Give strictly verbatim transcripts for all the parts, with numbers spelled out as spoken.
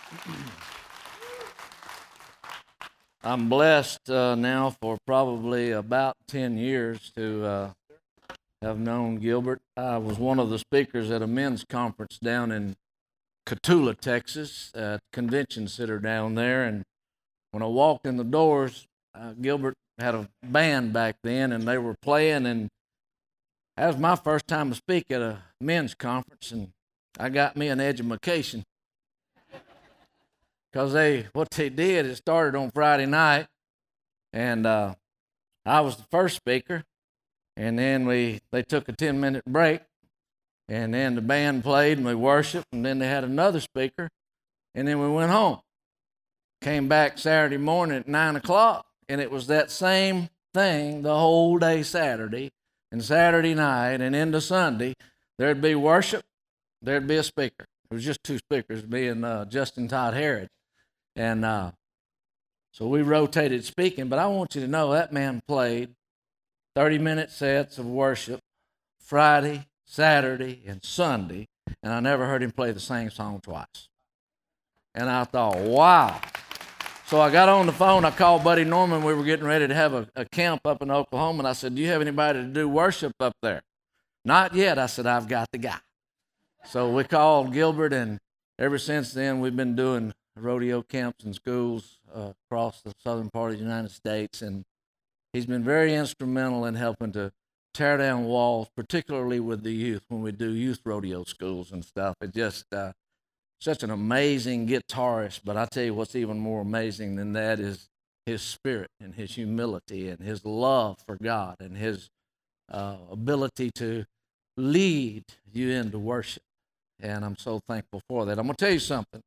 I'm blessed uh, now for probably about ten years to uh, have known Gilbert. I was one of the speakers at a men's conference down in Cotulla, Texas, at convention center down there. And when I walked in the doors, uh, Gilbert had a band back then, and they were playing. And that was my first time to speak at a men's conference, and I got me an education. Because they, what they did, it started on Friday night, and uh, I was the first speaker, and then we they took a ten-minute break, and then the band played, and we worshiped, and then they had another speaker, and then we went home. Came back Saturday morning at nine o'clock, and it was that same thing the whole day Saturday, and Saturday night, and into Sunday. There'd be worship, there'd be a speaker. It was just two speakers, me and uh, Justin Todd Harrod. And uh, so we rotated speaking, but I want you to know that man played thirty-minute sets of worship Friday, Saturday, and Sunday, and I never heard him play the same song twice. And I thought, wow. So I got on the phone, I called Buddy Norman, we were getting ready to have a, a camp up in Oklahoma, and I said, do you have anybody to do worship up there? Not yet. I said, I've got the guy. So we called Gilbert, and ever since then we've been doing rodeo camps and schools uh, across the southern part of the United States, and he's been very instrumental in helping to tear down walls, particularly with the youth when we do youth rodeo schools and stuff. It's just uh, such an amazing guitarist, but I tell you what's even more amazing than that is his spirit and his humility and his love for God and his uh, ability to lead you into worship, and I'm so thankful for that. I'm going to tell you something.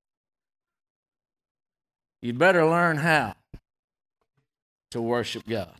You better learn how to worship God.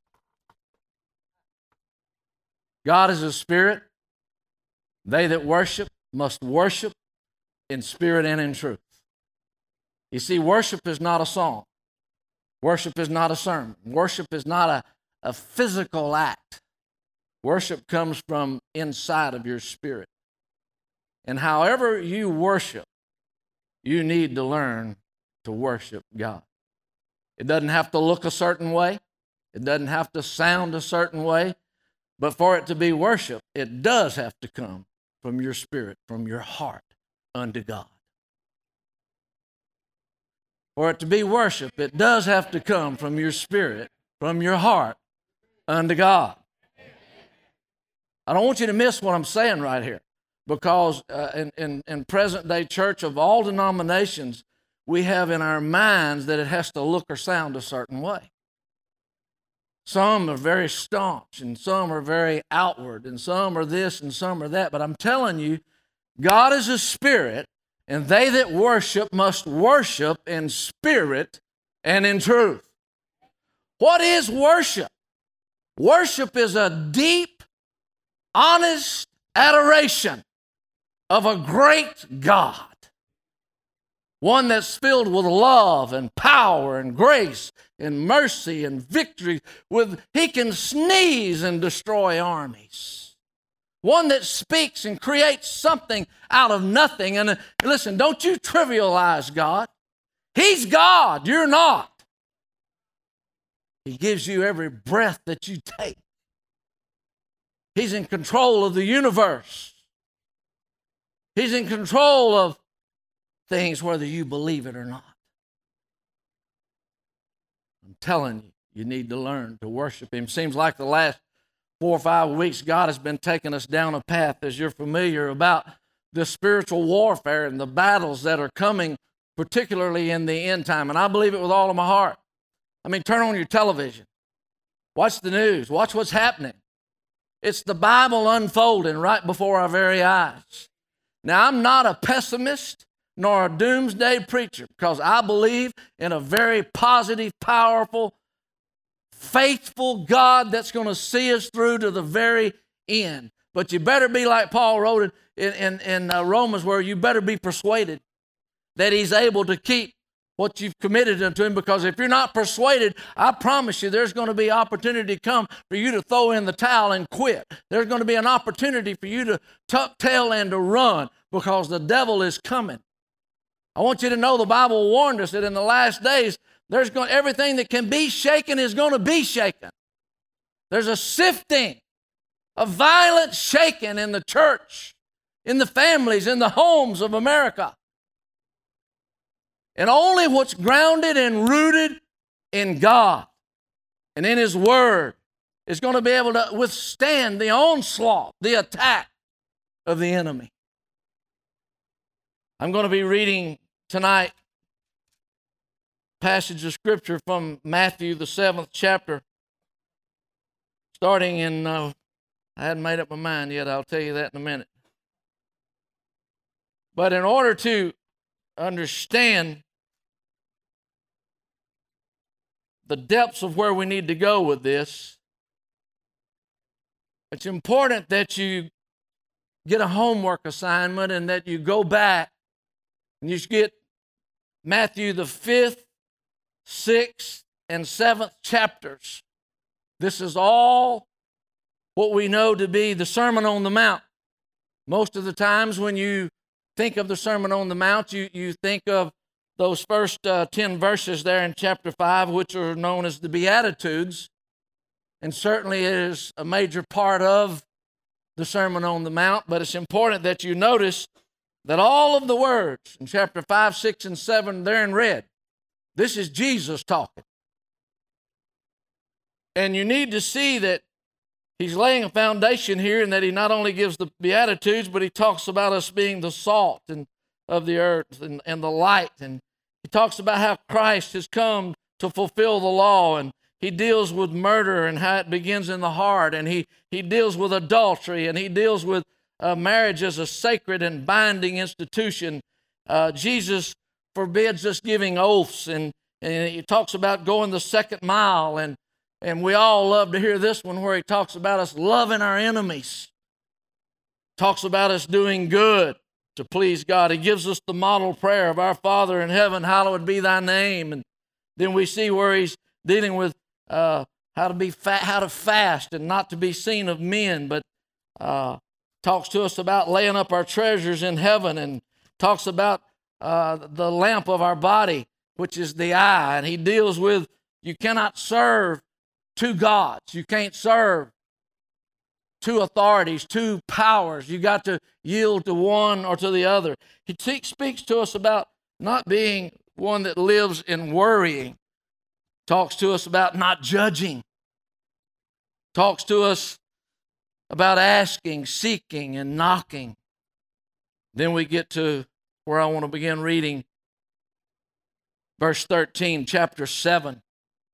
God is a spirit. They that worship must worship in spirit and in truth. You see, worship is not a song. Worship is not a sermon. Worship is not a, a physical act. Worship comes from inside of your spirit. And however you worship, you need to learn to worship God. It doesn't have to look a certain way. It doesn't have to sound a certain way. But for it to be worship, it does have to come from your spirit, from your heart unto God. For it to be worship, it does have to come from your spirit, from your heart unto God. I don't want you to miss what I'm saying right here, because uh, in, in, in present-day church of all denominations, we have in our minds that it has to look or sound a certain way. Some are very staunch, and some are very outward, and some are this, and some are that. But I'm telling you, God is a spirit, and they that worship must worship in spirit and in truth. What is worship? Worship is a deep, honest adoration of a great God. One that's filled with love and power and grace and mercy and victory. With he can sneeze and destroy armies. One that speaks and creates something out of nothing. And uh, listen, don't you trivialize God. He's God, you're not. He gives you every breath that you take. He's in control of the universe. He's in control of things whether you believe it or not. I'm telling you, you need to learn to worship Him. Seems like the last four or five weeks, God has been taking us down a path, as you're familiar, about the spiritual warfare and the battles that are coming, particularly in the end time. And I believe it with all of my heart. I mean, turn on your television. Watch the news. Watch what's happening. It's the Bible unfolding right before our very eyes. Now, I'm not a pessimist nor a doomsday preacher, because I believe in a very positive, powerful, faithful God that's going to see us through to the very end. But you better be like Paul wrote in, in, in uh, Romans, where you better be persuaded that He's able to keep what you've committed unto Him, because if you're not persuaded, I promise you there's going to be opportunity come for you to throw in the towel and quit. There's going to be an opportunity for you to tuck tail and to run, because the devil is coming I want you to know the Bible warned us that in the last days, there's going, everything that can be shaken is going to be shaken. There's a sifting, a violent shaking in the church, in the families, in the homes of America. And only what's grounded and rooted in God and in His Word is going to be able to withstand the onslaught, the attack of the enemy. I'm going to be reading tonight a passage of Scripture from Matthew, the seventh chapter, starting in, uh, I hadn't made up my mind yet, I'll tell you that in a minute. But in order to understand the depths of where we need to go with this, it's important that you get a homework assignment and that you go back and you get Matthew the fifth, sixth, and seventh chapters. This is all what we know to be the Sermon on the Mount. Most of the times when you think of the Sermon on the Mount, you, you think of those first uh, ten verses there in chapter five, which are known as the Beatitudes, and certainly it is a major part of the Sermon on the Mount, but it's important that you notice that all of the words in chapter five, six, and seven, they're in red. This is Jesus talking. And you need to see that He's laying a foundation here, and that He not only gives the Beatitudes, but He talks about us being the salt and of the earth and, and the light. And He talks about how Christ has come to fulfill the law, and He deals with murder and how it begins in the heart, and He, he deals with adultery, and He deals with uh, marriage as a sacred and binding institution. Uh, Jesus forbids us giving oaths, and, and He talks about going the second mile, and, and we all love to hear this one where He talks about us loving our enemies, talks about us doing good to please God. He gives us the model prayer of our Father in heaven, hallowed be thy name. And then we see where He's dealing with uh, how to be fa- how to fast and not to be seen of men, but uh, talks to us about laying up our treasures in heaven, and talks about uh, the lamp of our body, which is the eye. And He deals with you cannot serve two gods. You can't serve two authorities, two powers. You got to yield to one or to the other. He te- speaks to us about not being one that lives in worrying. Talks to us about not judging. Talks to us about asking, seeking, and knocking. Then we get to where I want to begin reading. Verse thirteen, chapter seven.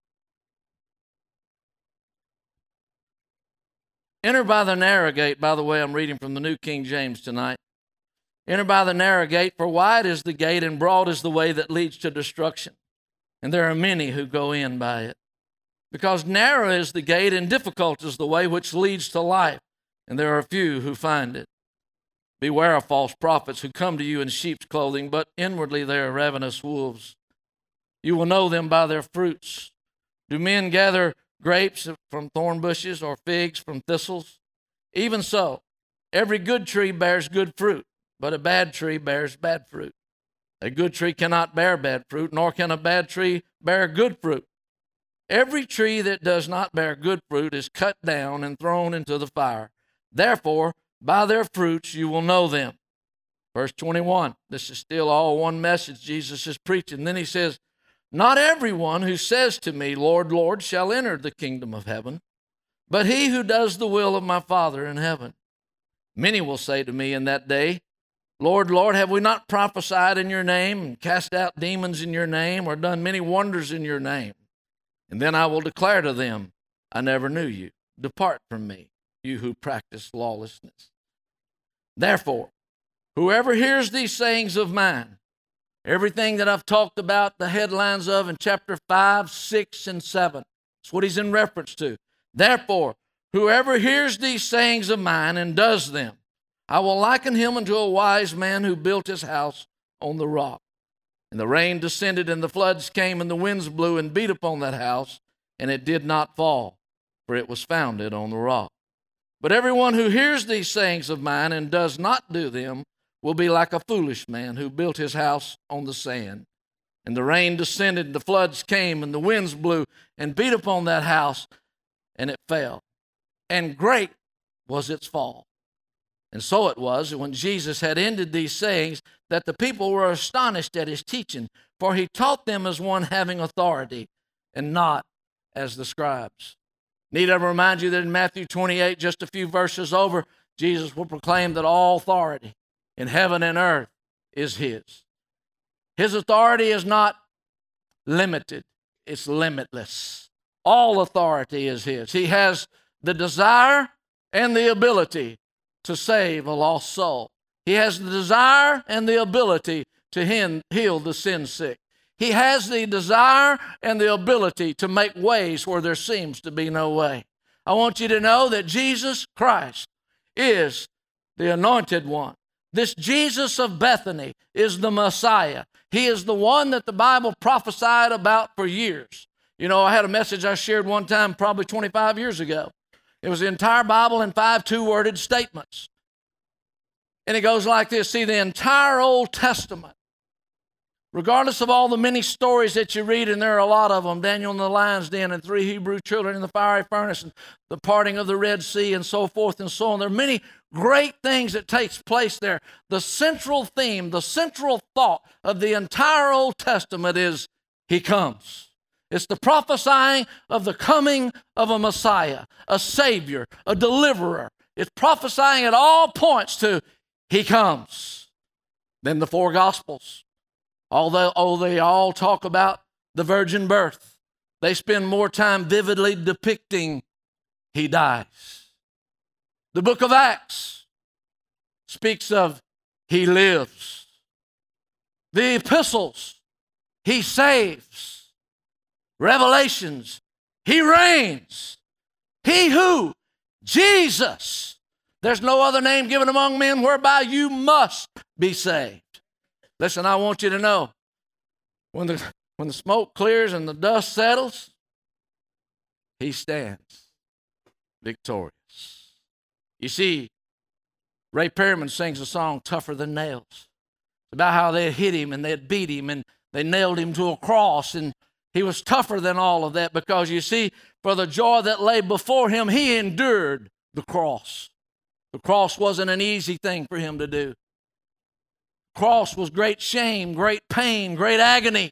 Enter by the narrow gate. By the way, I'm reading from the New King James tonight. Enter by the narrow gate, for wide is the gate and broad is the way that leads to destruction, and there are many who go in by it. Because narrow is the gate and difficult is the way which leads to life, and there are few who find it. Beware of false prophets who come to you in sheep's clothing, but inwardly they are ravenous wolves. You will know them by their fruits. Do men gather grapes from thorn bushes or figs from thistles? Even so, every good tree bears good fruit, but a bad tree bears bad fruit. A good tree cannot bear bad fruit, nor can a bad tree bear good fruit. Every tree that does not bear good fruit is cut down and thrown into the fire. Therefore, by their fruits you will know them. Verse twenty-one, this is still all one message Jesus is preaching. Then He says, not everyone who says to me, Lord, Lord, shall enter the kingdom of heaven, but he who does the will of my Father in heaven. Many will say to me in that day, Lord, Lord, have we not prophesied in your name, and cast out demons in your name, or done many wonders in your name? And then I will declare to them, I never knew you. Depart from me, you who practice lawlessness. Therefore, whoever hears these sayings of mine, everything that I've talked about, the headlines of in chapter five, six, and seven, that's what he's in reference to. Therefore, whoever hears these sayings of mine and does them, I will liken him unto a wise man who built his house on the rock. And the rain descended, and the floods came, and the winds blew and beat upon that house, and it did not fall, for it was founded on the rock. But everyone who hears these sayings of mine and does not do them will be like a foolish man who built his house on the sand. And the rain descended, and the floods came, and the winds blew and beat upon that house, and it fell. And great was its fall. And so it was, when Jesus had ended these sayings, that the people were astonished at his teaching, for he taught them as one having authority, and not as the scribes. Need I remind you that in Matthew twenty-eight, just a few verses over, Jesus will proclaim that all authority in heaven and earth is his. His authority is not limited, it's limitless. All authority is his. He has the desire and the ability to save a lost soul. He has the desire and the ability to heal the sin sick. He has the desire and the ability to make ways where there seems to be no way. I want you to know that Jesus Christ is the anointed one. This Jesus of Bethany is the Messiah. He is the one that the Bible prophesied about for years. You know, I had a message I shared one time probably twenty-five years ago. It was the entire Bible in five two-worded statements. And it goes like this. See, the entire Old Testament, regardless of all the many stories that you read, and there are a lot of them, Daniel in the lion's den and three Hebrew children in the fiery furnace and the parting of the Red Sea and so forth and so on. There are many great things that takes place there. The central theme, the central thought of the entire Old Testament is he comes. It's the prophesying of the coming of a Messiah, a Savior, a deliverer. It's prophesying at all points to he comes. Then the four Gospels. Although oh, they all talk about the virgin birth, they spend more time vividly depicting he dies. The book of Acts speaks of he lives. The epistles, he saves. Revelations, he reigns. He who? Jesus. There's no other name given among men whereby you must be saved. Listen, I want you to know, when the, when the smoke clears and the dust settles, he stands victorious. You see, Ray Perryman sings a song, Tougher Than Nails. It's about how they hit him and they'd beat him and they nailed him to a cross, and he was tougher than all of that because, you see, for the joy that lay before him, he endured the cross. The cross wasn't an easy thing for him to do. The cross was great shame, great pain, great agony.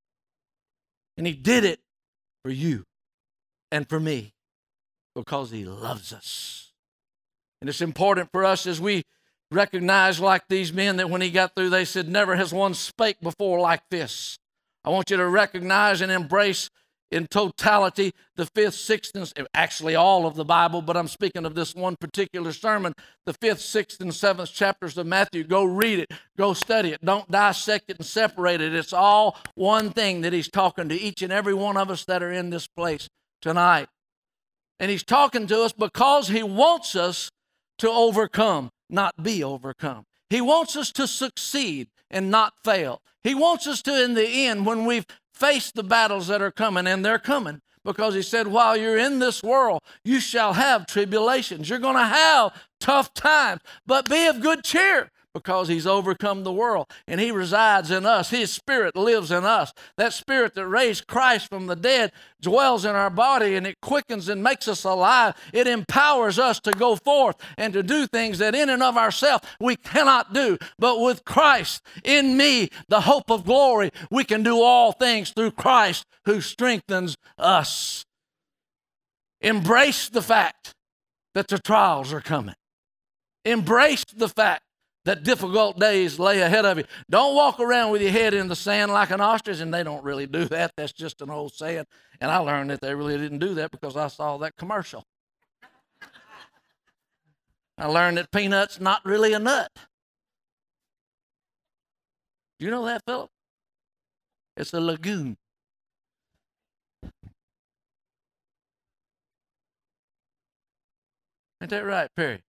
And he did it for you and for me because he loves us. And it's important for us as we recognize, like these men, that when he got through, they said, never has one spake before like this. I want you to recognize and embrace in totality the fifth, sixth, and actually all of the Bible, but I'm speaking of this one particular sermon, the fifth, sixth, and seventh chapters of Matthew. Go read it. Go study it. Don't dissect it and separate it. It's all one thing that he's talking to each and every one of us that are in this place tonight. And he's talking to us because he wants us to overcome, not be overcome. He wants us to succeed and not fail. He wants us to, in the end, when we've faced the battles that are coming, and they're coming, because he said, while you're in this world, you shall have tribulations. You're going to have tough times, but be of good cheer, because he's overcome the world, and he resides in us. His spirit lives in us. That spirit that raised Christ from the dead dwells in our body, and it quickens and makes us alive. It empowers us to go forth and to do things that in and of ourselves we cannot do. But with Christ in me, the hope of glory, we can do all things through Christ who strengthens us. Embrace the fact that the trials are coming. Embrace the fact that difficult days lay ahead of you. Don't walk around with your head in the sand like an ostrich, and they don't really do that. That's just an old saying. And I learned that they really didn't do that because I saw that commercial. I learned that peanut's not really a nut. Do you know that, Philip? It's a legume. Ain't that right, Perry?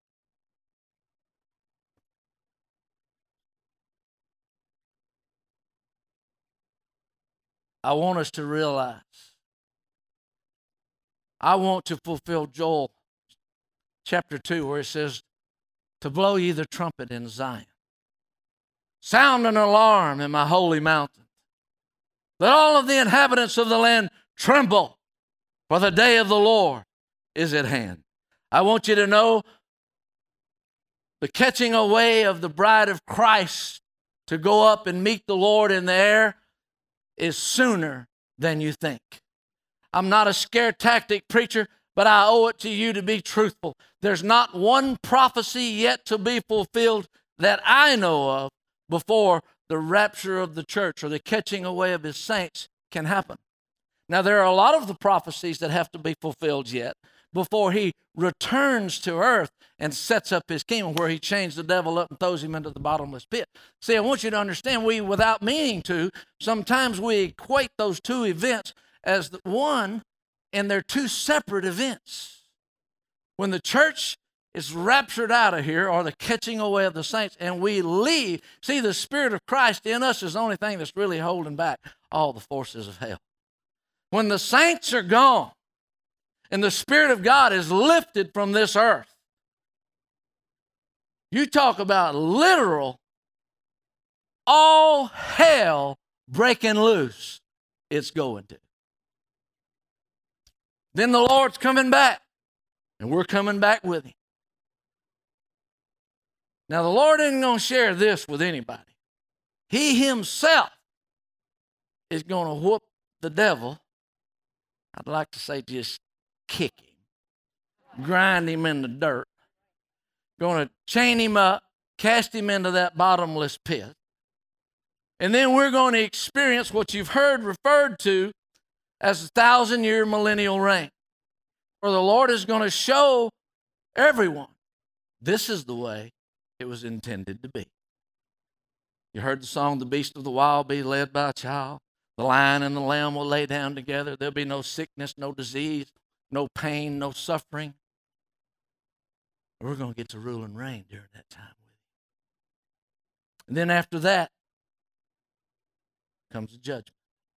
I want us to realize, I want to fulfill Joel chapter two, where it says, to blow ye the trumpet in Zion. Sound an alarm in my holy mountain. Let all of the inhabitants of the land tremble, for the day of the Lord is at hand. I want you to know the catching away of the bride of Christ to go up and meet the Lord in the air is sooner than you think. I'm not a scare tactic preacher, but I owe it to you to be truthful. There's not one prophecy yet to be fulfilled that I know of before the rapture of the church or the catching away of his saints can happen. Now, there are a lot of the prophecies that have to be fulfilled yet before he returns to earth and sets up his kingdom, where he chains the devil up and throws him into the bottomless pit. See, I want you to understand, we, without meaning to, sometimes we equate those two events as the one, and they're two separate events. When the church is raptured out of here, or the catching away of the saints, and we leave, see, the Spirit of Christ in us is the only thing that's really holding back all the forces of hell. When the saints are gone, and the Spirit of God is lifted from this earth, you talk about literal, all hell breaking loose, it's going to. Then the Lord's coming back, and we're coming back with him. Now, the Lord isn't going to share this with anybody. He himself is going to whoop the devil. I'd like to say just kick him, grind him in the dirt, going to chain him up, cast him into that bottomless pit. And then we're going to experience what you've heard referred to as a thousand-year millennial reign, where the Lord is going to show everyone this is the way it was intended to be. You heard the song, "The beast of the wild be led by a child. The lion and the lamb will lay down together. There'll be no sickness, no disease, no pain, no suffering." We're going to get to rule and reign during that time with him. And then after that comes the judgment.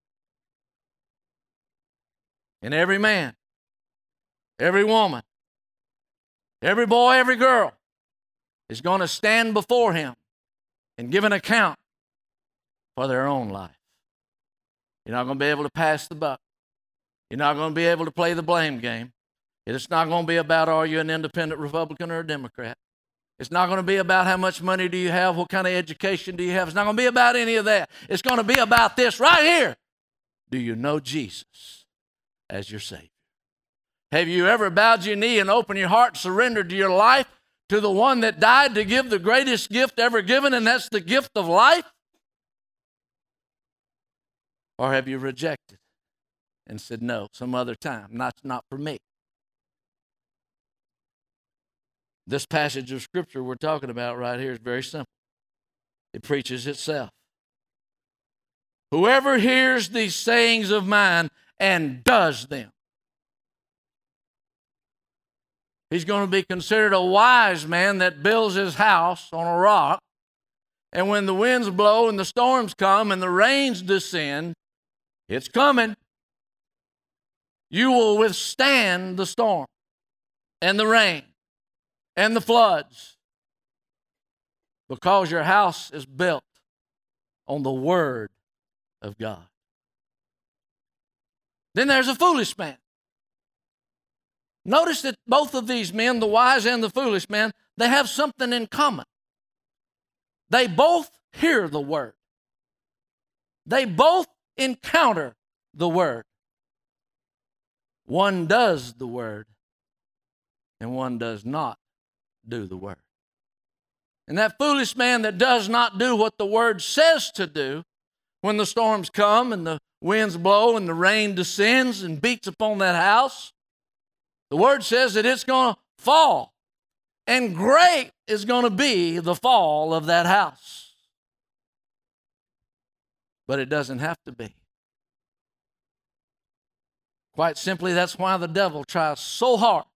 And every man, every woman, every boy, every girl is going to stand before him and give an account for their own life. You're not going to be able to pass the buck. You're not going to be able to play the blame game. It's not going to be about, are you an independent Republican or a Democrat? It's not going to be about how much money do you have, what kind of education do you have. It's not going to be about any of that. It's going to be about this right here. Do you know Jesus as your Savior? Have you ever bowed your knee and opened your heart and surrendered your life to the one that died to give the greatest gift ever given, and that's the gift of life? Or have you rejected and said, no, some other time, not, not for me? This passage of Scripture we're talking about right here is very simple. It preaches itself. Whoever hears these sayings of mine and does them, he's going to be considered a wise man that builds his house on a rock. And when the winds blow and the storms come and the rains descend, it's coming. You will withstand the storm and the rain and the floods, because your house is built on the Word of God. Then there's a foolish man. Notice that both of these men, the wise and the foolish man, they have something in common. They both hear the Word. They both encounter the Word. One does the Word, and one does not do the Word. And that foolish man that does not do what the Word says to do, when the storms come and the winds blow and the rain descends and beats upon that house, the Word says that it's going to fall. And great is going to be the fall of that house. But it doesn't have to be. Quite simply, that's why the devil tries so hard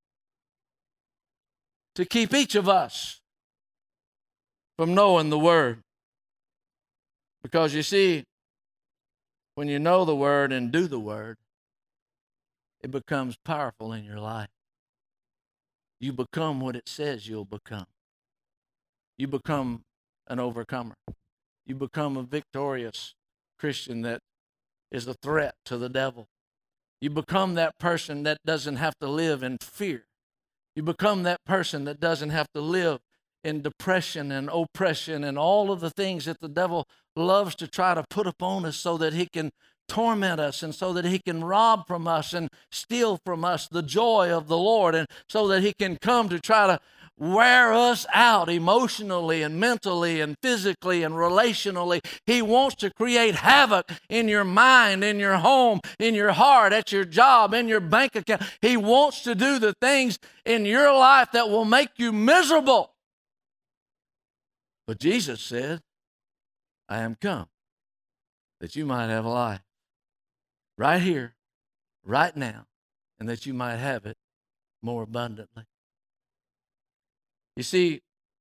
to keep each of us from knowing the Word. Because you see, when you know the Word and do the Word, it becomes powerful in your life. You become what it says you'll become. You become an overcomer. You become a victorious Christian that is a threat to the devil. You become that person that doesn't have to live in fear. You become that person that doesn't have to live in depression and oppression and all of the things that the devil loves to try to put upon us so that he can torment us and so that he can rob from us and steal from us the joy of the Lord, and so that he can come to try to wear us out emotionally and mentally and physically and relationally. He wants to create havoc in your mind, in your home, in your heart, at your job, in your bank account. He wants to do the things in your life that will make you miserable. But Jesus said, I am come that you might have life right here, right now, and that you might have it more abundantly. You see,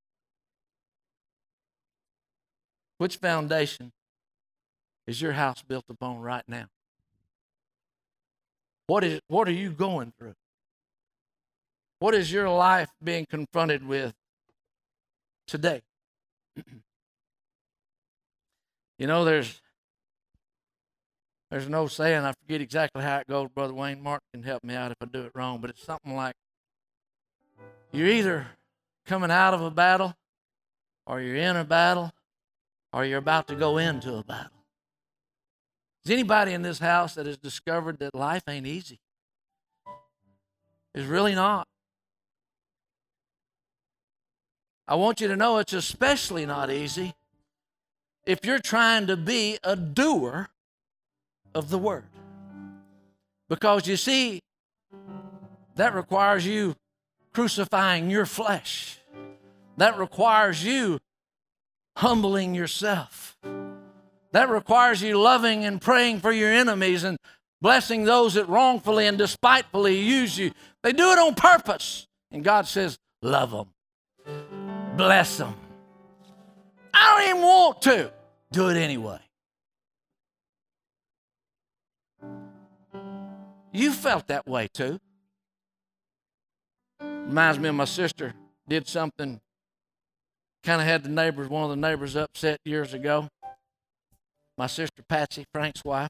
which foundation is your house built upon right now? What is, what are you going through? What is your life being confronted with today? You know, there's there's no saying, I forget exactly how it goes, Brother Wayne. Mark can help me out if I do it wrong, but it's something like, you're either coming out of a battle, or you're in a battle, or you're about to go into a battle. Is anybody in this house that has discovered that life ain't easy? It's really not. I want you to know it's especially not easy if you're trying to be a doer of the word. Because you see, that requires you crucifying your flesh. That requires you humbling yourself. That requires you loving and praying for your enemies and blessing those that wrongfully and despitefully use you. They do it on purpose. And God says, love them. Bless them. I don't even want to. Do it anyway. You felt that way too. Reminds me of my sister did something, kind of had the neighbors, one of the neighbors upset years ago. My sister Patsy, Frank's wife.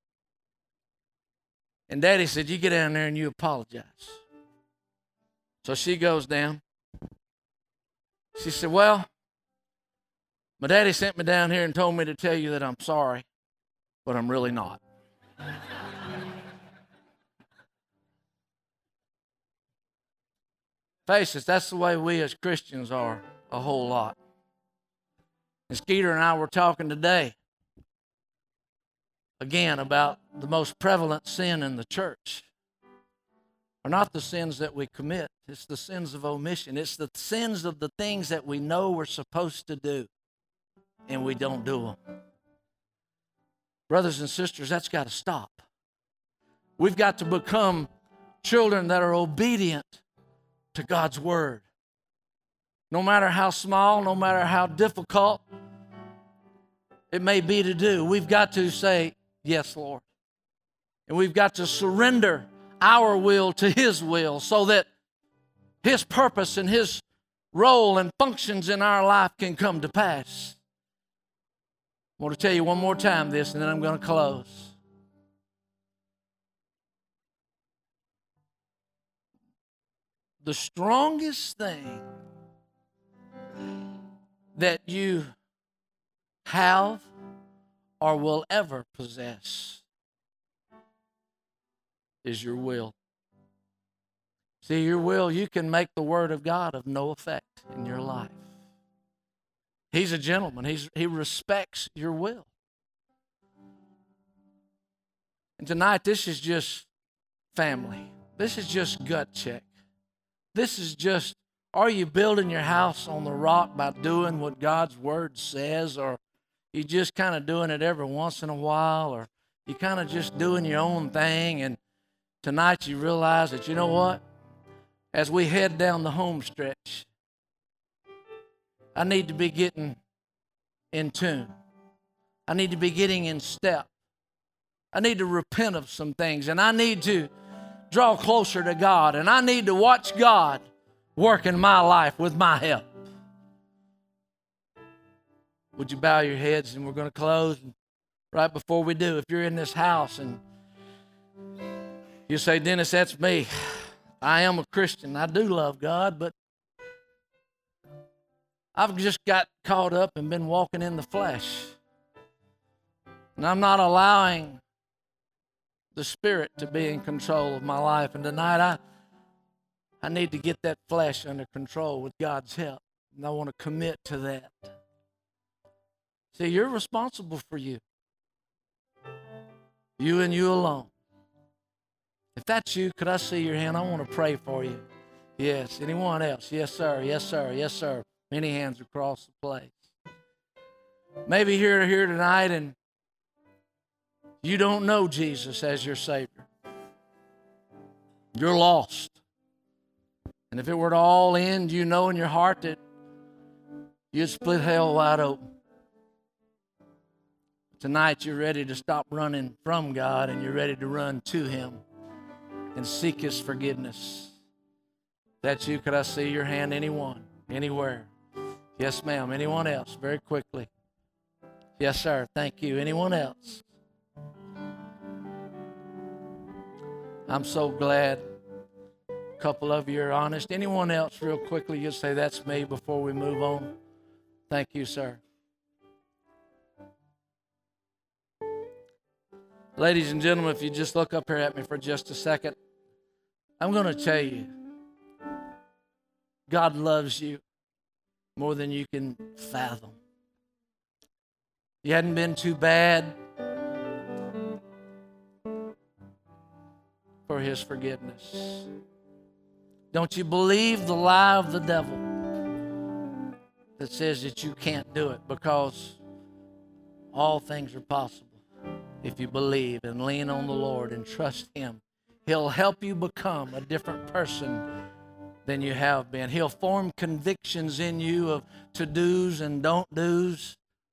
And Daddy said, you get down there and you apologize. So she goes down. She said, well, my daddy sent me down here and told me to tell you that I'm sorry, but I'm really not. Face it, that's the way we as Christians are a whole lot. And Skeeter and I were talking today, again, about the most prevalent sin in the church. Are not the sins that we commit. It's the sins of omission. It's the sins of the things that we know we're supposed to do, and we don't do them. Brothers and sisters, that's got to stop. We've got to become children that are obedient to God's word. No matter how small, no matter how difficult it may be to do, we've got to say, yes, Lord. And we've got to surrender our will to His will so that His purpose and His role and functions in our life can come to pass. I want to tell you one more time this, and then I'm going to close. The strongest thing that you have or will ever possess is your will. See, your will, you can make the Word of God of no effect in your life. He's a gentleman. He's, he respects your will. And tonight, this is just family. This is just gut check. This is just, are you building your house on the rock by doing what God's Word says, or you just kind of doing it every once in a while, or you kind of just doing your own thing, and tonight you realize that, you know what? As we head down the home stretch, I need to be getting in tune. I need to be getting in step. I need to repent of some things, and I need to draw closer to God, and I need to watch God work in my life with my help. Would you bow your heads, and we're going to close. Right before we do, if you're in this house and you say, Dennis, that's me. I am a Christian. I do love God, but I've just got caught up and been walking in the flesh. And I'm not allowing the Spirit to be in control of my life. And tonight I, I need to get that flesh under control with God's help. And I want to commit to that. See, you're responsible for you. You and you alone. If that's you, could I see your hand? I want to pray for you. Yes. Anyone else? Yes, sir. Yes, sir. Yes, sir. Many hands across the place. Maybe you're here tonight and you don't know Jesus as your Savior. You're lost. And if it were to all end, you know in your heart that you'd split hell wide open. Tonight you're ready to stop running from God and you're ready to run to Him and seek His forgiveness. If that's you, could I see your hand? Anyone? Anywhere? Yes, ma'am. Anyone else? Very quickly. Yes, sir. Thank you. Anyone else? I'm so glad a couple of you are honest. Anyone else, real quickly, you'll say, that's me before we move on. Thank you, sir. Ladies and gentlemen, if you just look up here at me for just a second, I'm going to tell you, God loves you more than you can fathom. You hadn't been too bad for His forgiveness. Don't you believe the lie of the devil that says that you can't do it, because all things are possible if you believe and lean on the Lord and trust Him. He'll help you become a different person than you have been. He'll form convictions in you of to-dos and don't-dos.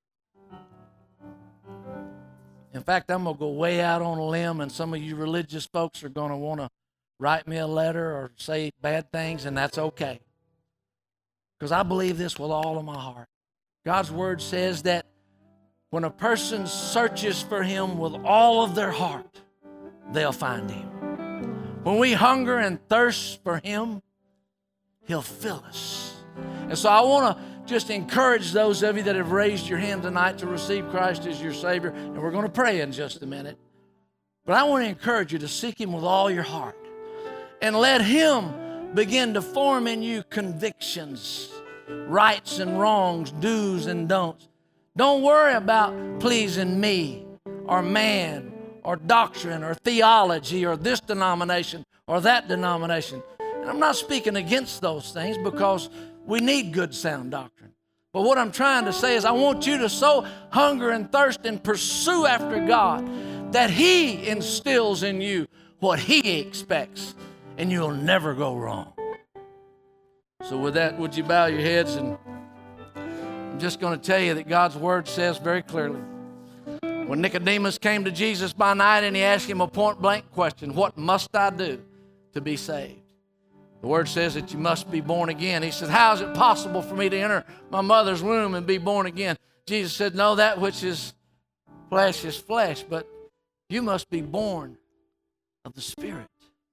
In fact, I'm going to go way out on a limb, and some of you religious folks are going to want to write me a letter or say bad things, and that's okay. Because I believe this with all of my heart. God's Word says that when a person searches for Him with all of their heart, they'll find Him. When we hunger and thirst for Him, He'll fill us. And so I want to just encourage those of you that have raised your hand tonight to receive Christ as your Savior, and we're going to pray in just a minute. But I want to encourage you to seek Him with all your heart and let Him begin to form in you convictions, rights and wrongs, do's and don'ts. Don't worry about pleasing me or man or doctrine or theology or this denomination or that denomination. And I'm not speaking against those things, because we need good sound doctrine. But what I'm trying to say is I want you to so hunger and thirst and pursue after God that He instills in you what He expects, and you'll never go wrong. So with that, would you bow your heads? And I'm just going to tell you that God's Word says very clearly, when Nicodemus came to Jesus by night and he asked Him a point-blank question, what must I do to be saved? The Word says that you must be born again. He said, how is it possible for me to enter my mother's womb and be born again? Jesus said, no, that which is flesh is flesh, but you must be born of the Spirit.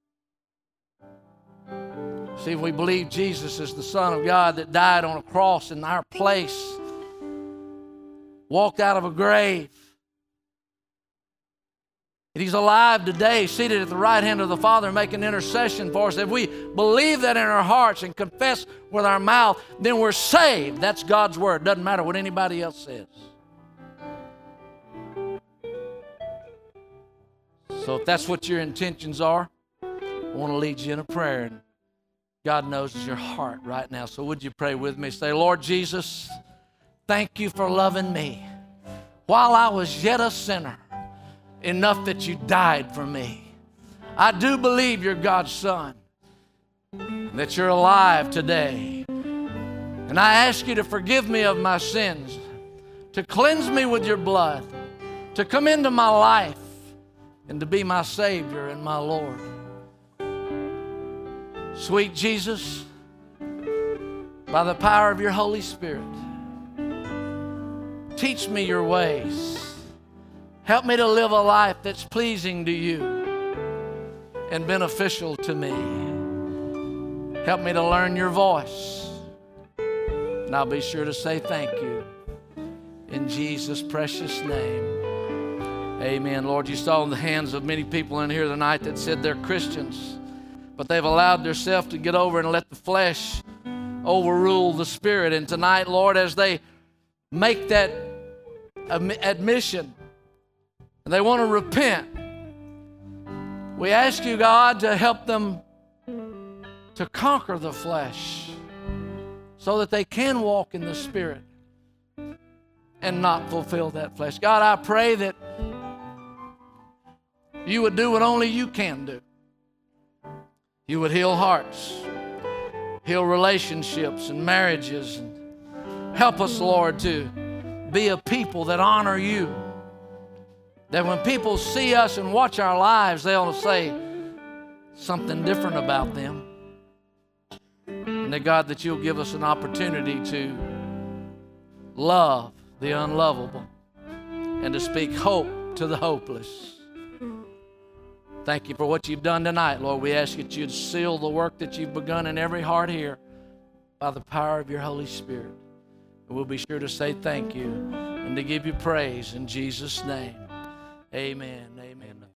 See, we believe Jesus is the Son of God that died on a cross in our place, walked out of a grave. And He's alive today, seated at the right hand of the Father, making intercession for us. If we believe that in our hearts and confess with our mouth, then we're saved. That's God's Word. Doesn't matter what anybody else says. So if that's what your intentions are, I want to lead you in a prayer. And God knows your heart right now. So would you pray with me? Say, Lord Jesus, thank you for loving me while I was yet a sinner, enough that you died for me. I do believe you're God's Son, that you're alive today. And I ask you to forgive me of my sins, to cleanse me with your blood, to come into my life, and to be my Savior and my Lord. Sweet Jesus, by the power of your Holy Spirit, Teach me your ways. Help me to live a life that's pleasing to you and beneficial to me. Help me to learn your voice. And I'll be sure to say thank you. In Jesus' precious name, amen. Lord, you saw in the hands of many people in here tonight that said they're Christians, but they've allowed themselves to get over and let the flesh overrule the Spirit. And tonight, Lord, as they make that admission, they want to repent, we ask you, God, to help them to conquer the flesh so that they can walk in the Spirit and not fulfill that flesh. God, I pray that you would do what only you can do. You would heal hearts, heal relationships and marriages. And help us, Lord, to be a people that honor you. That when people see us and watch our lives, they'll say something different about them. And that, God, that you'll give us an opportunity to love the unlovable and to speak hope to the hopeless. Thank you for what you've done tonight, Lord. We ask that you'd seal the work that you've begun in every heart here by the power of your Holy Spirit. And we'll be sure to say thank you and to give you praise in Jesus' name. Amen.